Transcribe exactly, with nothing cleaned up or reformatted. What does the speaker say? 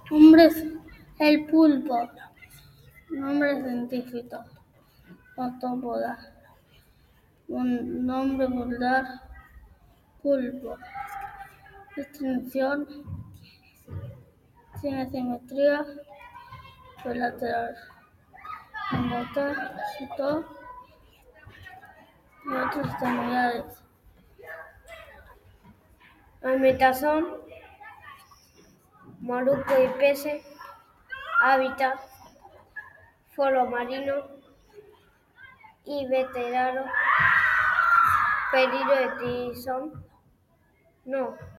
Nombres: el pulpo. Nombre científico: Octopoda. Un nombre vulgar: pulpo. Distinción: tiene simetría bilateral, endotérmico y otras extremidades. Alimentación: moluscos y peces. Hábitat: foro marino. Invertebrados. Peligro de extinción: no.